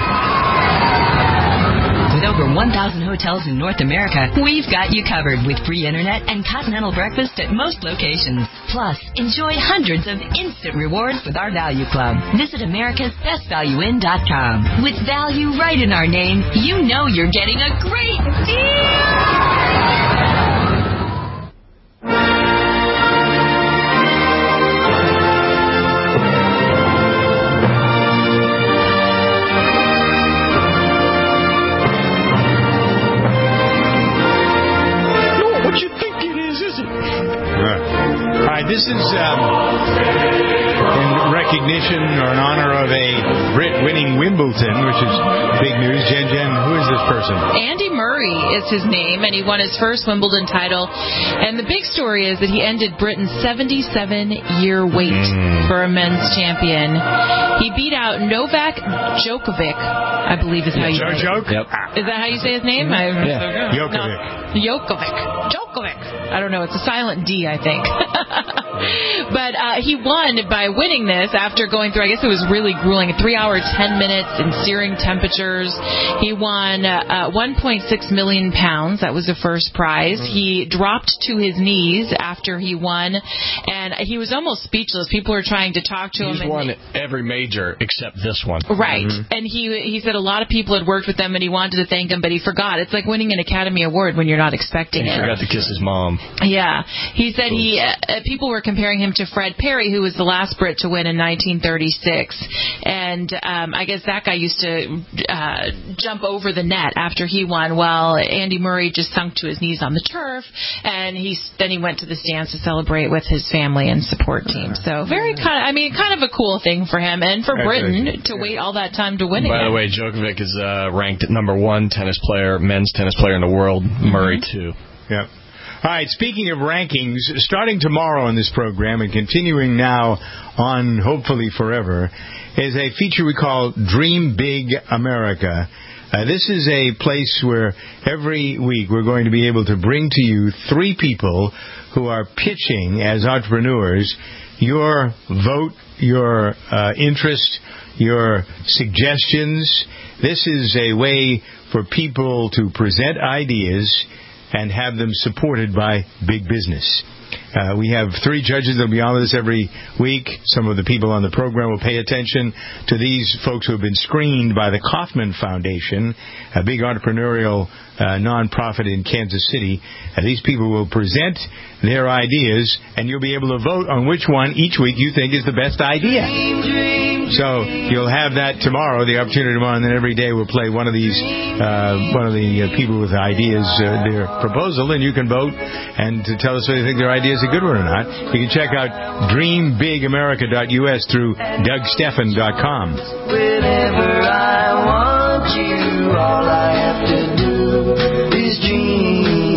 With over one thousand hotels in North America, we've got you covered with free internet and continental breakfast at most locations. Plus, enjoy hundreds of instant rewards with our Value Club. Visit americas best value inn dot com. With value right in our name, you know you're getting a great deal! This is um, in recognition or in honor of a Brit winning Wimbledon, which is big news. Jen, Jen, who is this person? Andy Murray is his name, and he won his first Wimbledon title. And the big story is that he ended Britain's seventy-seven-year wait mm. for a men's champion. He beat out Novak Djokovic, I believe is how you say it. Joke? Yep. Is that how you say his name? I yeah. Djokovic. No. Djokovic. Djokovic. I don't know. It's a silent D, I think. But uh, he won by winning this after going through, I guess it was really grueling, three hours, ten minutes in searing temperatures. He won uh, one point six million pounds. That was the first prize. He dropped to his knees after he won, and he was almost speechless. People were trying to talk to him. He's won every major except this one. Right. Mm-hmm. And he he said a lot of people had worked with him, and he wanted to thank them, but he forgot. It's like winning an Academy Award when you're not expecting he it. He forgot to kiss his mom. Yeah. He said he uh, people were comparing him to Fred Perry, who was the last Brit to win in nineteen thirty-six. And um, I guess that guy used to uh, jump over the net after he won. Well, Andy Murray just sunk to his knees on the turf, and he then he went to the stands to celebrate with his family and support team. So very kind of, I mean, kind of a cool thing for him and for Britain to wait all that time to win it. By the way, Djokovic is uh, ranked number one tennis player, men's tennis player in the world. Mm-hmm. Murray, too. Yeah. All right, speaking of rankings, starting tomorrow on this program and continuing now on hopefully forever, is a feature we call Dream Big America. Uh, this is a place where every week we're going to be able to bring to you three people who are pitching as entrepreneurs your vote, your uh, interest, your suggestions. This is a way for people to present ideas and have them supported by big business. Uh, we have three judges that will be on with us every week. Some of the people on the program will pay attention to these folks who have been screened by the Kauffman Foundation, a big entrepreneurial uh, nonprofit in Kansas City. Uh, these people will present their ideas, and you'll be able to vote on which one each week you think is the best idea. So you'll have that tomorrow, the opportunity tomorrow, and then every day we'll play one of these, uh, one of the uh, people with ideas, uh, their proposal, and you can vote and to tell us whether you think their idea is a good one or not. You can check out dream big america dot u s through doug stephan dot com. Whenever I want you, all I have to do is dream.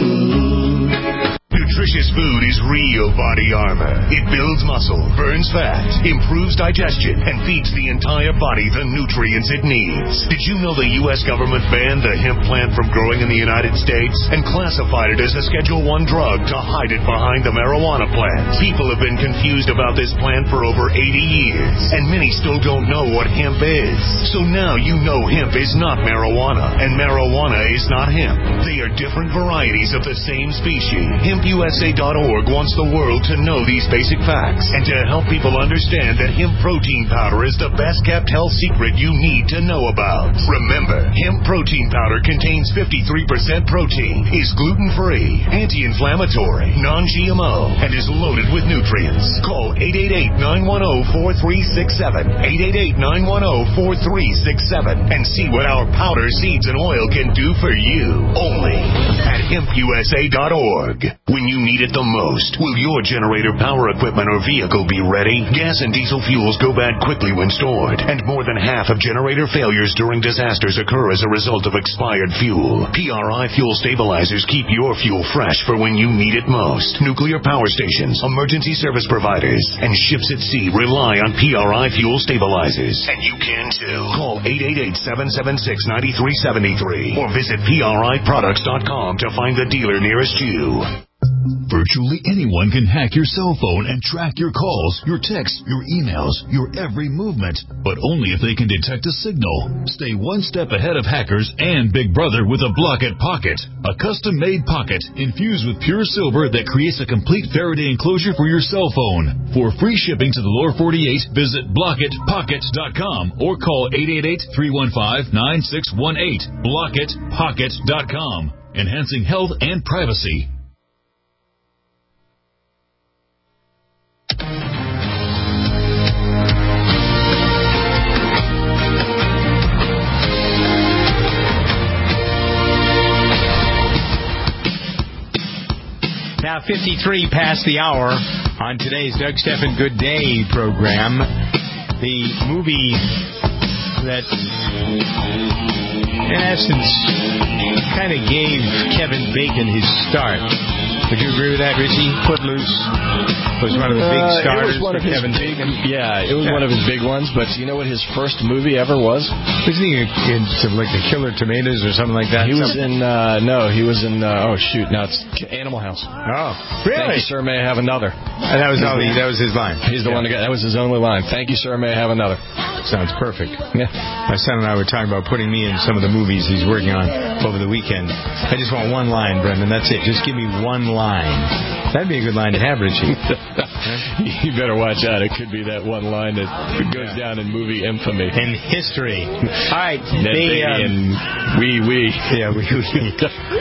Nutritious food is real body armor. It builds muscle, burns fat, improves digestion, and feeds the entire body the nutrients it needs. Did you know the U S government banned the hemp plant from growing in the United States and classified it as a Schedule one drug to hide it behind the marijuana plant? People have been confused about this plant for over eighty years, and many still don't know what hemp is. So now you know hemp is not marijuana, and marijuana is not hemp. They are different varieties of the same species. hemp U S A dot org wants the world to know these basic facts and to help people understand that hemp protein powder is the best kept health secret you need to know about. Remember, hemp protein powder contains fifty-three percent protein, is gluten-free, anti-inflammatory, non-G M O, and is loaded with nutrients. Call eight eight eight, nine one zero, four three six seven, eight eight eight, nine one zero, four three six seven, and see what our powder, seeds, and oil can do for you. Only at hemp U S A dot org. When you need it the most, will your generator, power equipment, or vehicle be ready? Gas and diesel fuels go bad quickly when stored, and more than half of generator failures during disasters occur as a result of expired fuel. P R I Fuel Stabilizers keep your fuel fresh for when you need it most. Nuclear power stations, emergency service providers, and ships at sea rely on P R I Fuel Stabilizers. And you can too. Call eight eight eight, seven seven six, nine three seven three or visit P R I products dot com to find the dealer nearest you. Virtually anyone can hack your cell phone and track your calls, your texts, your emails, your every movement, but only if they can detect a signal. Stay one step ahead of hackers and Big Brother with a Blockit Pocket, a custom-made pocket infused with pure silver that creates a complete Faraday enclosure for your cell phone. For free shipping to the lower forty-eight, visit blockit pocket dot com or call eight eight eight, three one five, nine six one eight. blockit pocket dot com, enhancing health and privacy. Now fifty-three past the hour on today's Doug Stephan Good Day program. The movie that, in essence, kind of gave Kevin Bacon his start. Would you agree with that, Richie? Footloose was one of the big uh, starters it was one for of his Kevin big, Bacon. Yeah, it was yeah. one of his big ones. But you know what his first movie ever was? Wasn't he in some, like the Killer Tomatoes or something like that? He was something? in, uh, no, he was in, uh, oh shoot, now it's Animal House. Oh, really? Thank you, sir, may I have another? And that was all he, that was his line. He's the yeah. one that got, that was his only line. Thank you, sir, may I have another? Sounds perfect. Yeah. My son and I were talking about putting me in some of the movies he's working on over the weekend. I just want one line, Brendan. That's it. Just give me one line. That'd be a good line to have, Richie. You better watch out. It could be that one line that goes yeah. down in movie infamy. In history. All right. Ned the, um, and wee wee. Yeah, wee wee.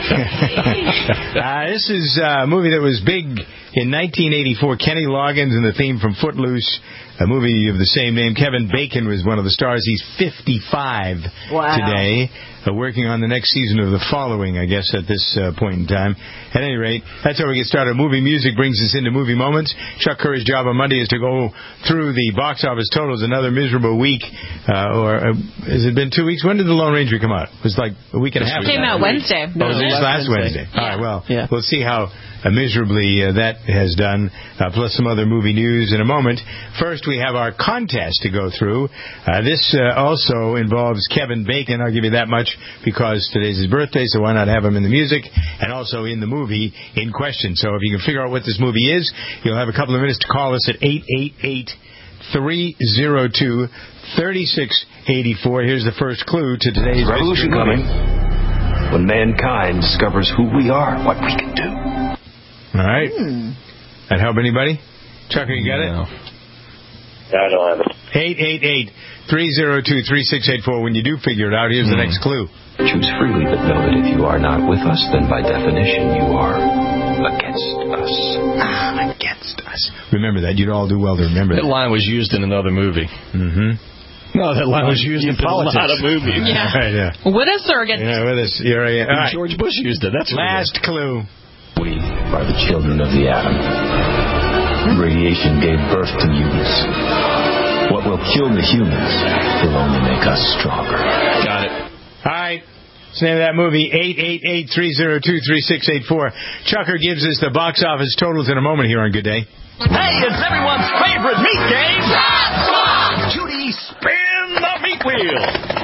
uh, this is a movie that was big in nineteen eighty-four. Kenny Loggins and the theme from Footloose, a movie of the same name. Kevin Bacon was one of the stars. He's fifty-five wow. today. Uh, working on the next season of the following, I guess, at this uh, point in time. At any rate, that's how we get started. Movie music brings us into movie moments. Chuck Curry's job on Monday is to go through the box office totals. Another miserable week. Uh, or uh, has it been two weeks? When did The Lone Ranger come out? It was like a week and a half ago. It came out Wednesday. Oh, it was last Wednesday. Wednesday. Yeah. All right, well, yeah. we'll see how uh, miserably uh, that has done, uh, plus some other movie news in a moment. First, we have our contest to go through. Uh, this uh, also involves Kevin Bacon. I'll give you that much because today's his birthday, so why not have him in the music and also in the movie in question. So if you can figure out what this movie is, you'll have a couple of minutes to call us at eight eight eight, three oh two, three six eight four. Here's the first clue to today's revolution coming when mankind discovers who we are, what we can do. All right. Hmm. That help anybody? Chuck, you got no. it? I don't have it. eight eight eight, three oh two, three six eight four. When you do figure it out, here's mm. the next clue. Choose freely, but know that if you are not with us, then by definition you are against us. Ah, against us. Remember that. You'd all do well to remember that. That line was used in another movie. Mm-hmm. No, that line was used in a lot of movies. Yeah. Right, yeah. With a surrogate. Yeah, with us. You're right. All right. George Bush used it. That's last clue. We are the children of the atom. Radiation gave birth to mutants. What will kill the humans will only make us stronger. Got it. All right. What's the name of that movie? eight eight eight, three oh two, three six eight four. Chucker gives us the box office totals in a moment here on Good Day. Hey, it's everyone's favorite meat game. Judy, spin the meat wheel.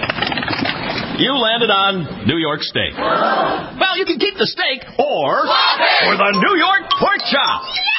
You landed on New York steak. Well, you can keep the steak or or the New York pork chop.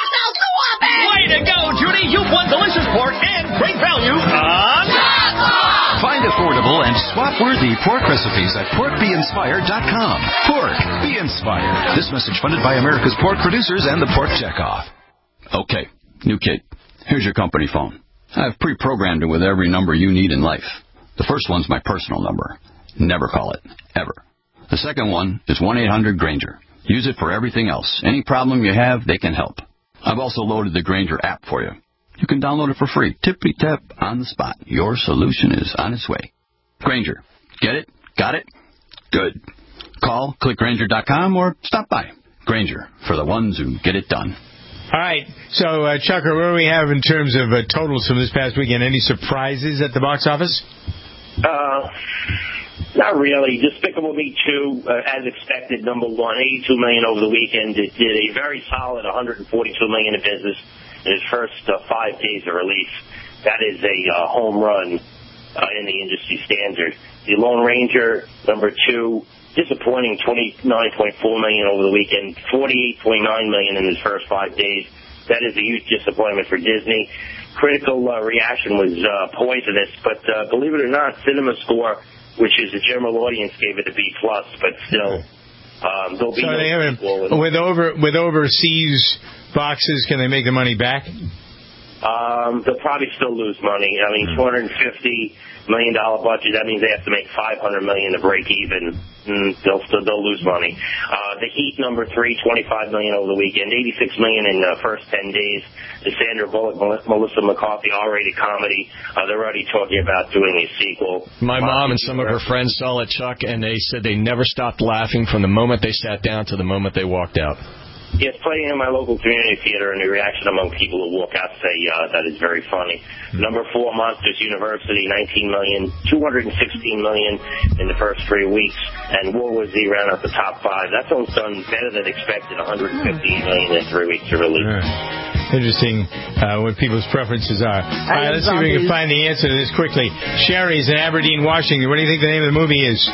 Way to go, Judy! You've won delicious pork and great value on Find affordable and swap-worthy pork recipes at pork be inspired dot com. Pork Be Inspired. This message funded by America's pork producers and the Pork Checkoff. Okay, new kid. Here's your company phone. I've pre-programmed it with every number you need in life. The first one's my personal number. Never call it, ever. The second one is one eight hundred Granger. Use it for everything else. Any problem you have, they can help. I've also loaded the Granger app for you. You can download it for free. Tippy-tap on the spot. Your solution is on its way. Granger. Get it? Got it? Good. Call, click Granger dot com, or stop by. Granger, for the ones who get it done. All right. So, uh, Chucker, what do we have in terms of uh, totals from this past weekend? Any surprises at the box office? Uh, not really. Despicable Me two, uh, as expected, number one, eighty-two million dollars over the weekend. It did a very solid one hundred forty-two million dollars in business in its first uh, five days of release. That is a uh, home run uh, in the industry standard. The Lone Ranger, number two, disappointing, twenty-nine point four million dollars over the weekend, forty-eight point nine million dollars in its first five days. That is a huge disappointment for Disney. Critical uh, reaction was uh, poisonous, but uh, believe it or not, Cinema Score, which is the general audience, gave it a B plus, but still, um, there'll be so no they haven't, sequel. with over with overseas boxes, can they make the money back? Um, they'll probably still lose money. I mean, two hundred fifty million dollars budget, that means they have to make five hundred million dollars to break even. Mm, they'll still they'll lose money. Uh, the Heat, number three, twenty-five million dollars over the weekend, eighty-six million dollars in the first ten days. The Sandra Bullock, Melissa McCarthy R-rated comedy, uh, they're already talking about doing a sequel. My mom and some of her friends saw it, Chuck, and they said they never stopped laughing from the moment they sat down to the moment they walked out. Yeah, it's playing in my local community theater, and the reaction among people who walk out say uh, that is very funny. Mm-hmm. Number four, Monsters University, nineteen million dollars, two hundred sixteen million dollars in the first three weeks, and World War Z ran out the top five. That one's done better than expected, one hundred fifteen million dollars in three weeks of release. Right. Interesting uh, what people's preferences are. All right, let's see if we can find the answer to this quickly. Sherry's in Aberdeen, Washington. What do you think the name of the movie is?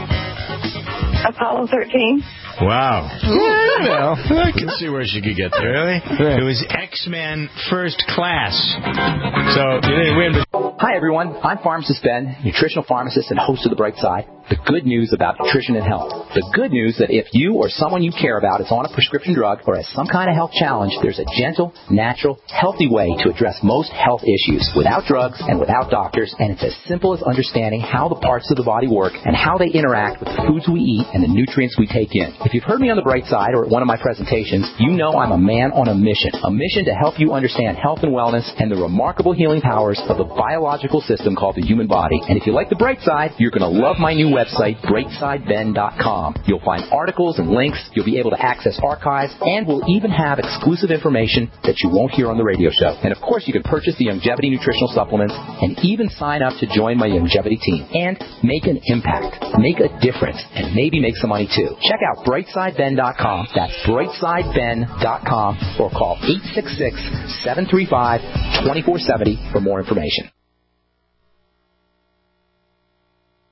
Apollo thirteen. Wow. Well, I can see where she could get there. Really? Yeah. It was X-Men First Class. So you didn't win, but... Hi, everyone. I'm Pharmacist Ben, nutritional pharmacist and host of The Bright Side. The good news about nutrition and health. The good news that if you or someone you care about is on a prescription drug or has some kind of health challenge, there's a gentle, natural, healthy way to address most health issues without drugs and without doctors, and it's as simple as understanding how the parts of the body work and how they interact with the foods we eat and the nutrients we take in. If you've heard me on The Bright Side or at one of my presentations, you know I'm a man on a mission, a mission to help you understand health and wellness and the remarkable healing powers of the biological system called the human body. And if you like The Bright Side, you're going to love my new website, bright side ben dot com. You'll find articles and links, you'll be able to access archives, and we'll even have exclusive information that you won't hear on the radio show. And of course, you can purchase the Youngevity nutritional supplements and even sign up to join my Youngevity team and make an impact, make a difference, and maybe make some money too. Check out bright side ben dot com. That's bright side ben dot com or call eight six six, seven three five, two four seven zero for more information.